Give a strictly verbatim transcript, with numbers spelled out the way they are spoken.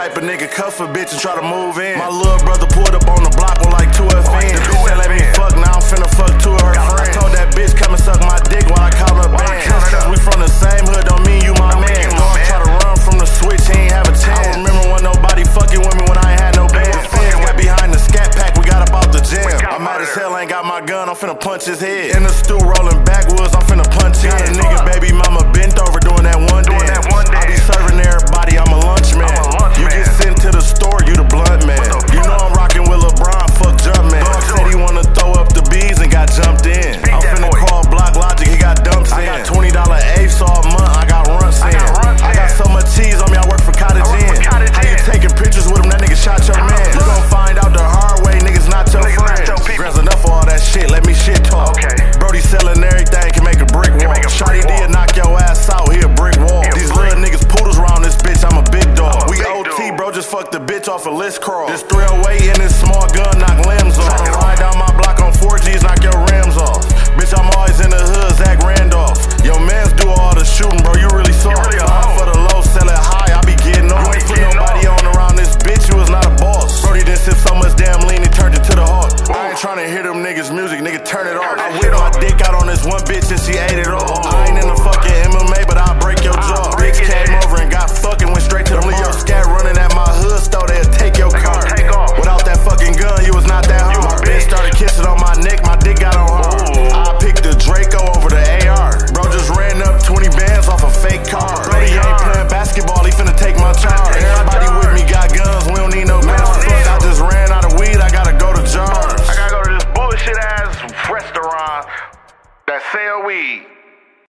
type of nigga cuff a bitch and try to move in. My little brother pulled up on the block with like two F Ns. The bitch ain't let me fuck, now I'm finna fuck two of her friends. I told that bitch come and suck my dick while I call her band. Just cause we from the same hood don't mean you my man. Dog try to run from the switch, he ain't have a chance. I remember when nobody fucking with me when I ain't had no band. The feds got behind the scat pack, we got up out the jam. I'm mad as hell, ain't got my gun, I'm finna punch his head. In the stew rolling backwoods, I'm finna punch in. Nigga baby mama bent over doing that one dance. I be serving everybody, I'm a lunch man. You get sent to the store, you the blunt man. You know I'm rocking with LeBron, fuck jump man. Dog said he wanna throw up the bees and got jumped in. I'm finna call Block Logic, he got dumps in. I got twenty dollar apes all month, I got runts in. I got so much cheese on me, I work for Cottage Inn. How you taking pictures with him, that nigga shot your man. You gon' find out the hard way, niggas not your friends. Grand's enough of all that shit, let me shit talk. Brody selling everything, can make a brick wall. Shotty did knock your ass out, he a brick wall. These little niggas poodles round this bitch, I'm a big dog. We O T, bro, just fuck the bitch off a list crawl. This three oh eight and this small gun knock limbs off. Ride down my block on four Gs, knock your rims off. Bitch, I'm always in the hood, Zach Randolph. Yo, mans do all the shooting, bro, you really soft. Five for the low, sell it high, I be getting off. Put nobody on around this bitch, you was not a boss. Brody done sip so much damn lean, he turned it to the heart. I ain't tryna hear them niggas music, nigga, turn it off. I whip my dick out on this one bitch and she ate it all. I ain't in the fucking M M A, but I'll break your jaw. Bitch came over and got fucking, went straight to the Leo scat running at my hood store, they'll take your car. Without that fucking gun, you was not that hard. My bitch started kissing on my neck, my dick got on hard. I picked the Draco over the A R. Bro just ran up twenty bands off a fake car. Brody ain't playing basketball, he finna take my charge. Everybody with me got guns, we don't need no guns. Fuck, I just ran out of weed, I gotta go to jars. I gotta go to this bullshit ass restaurant that sell weed.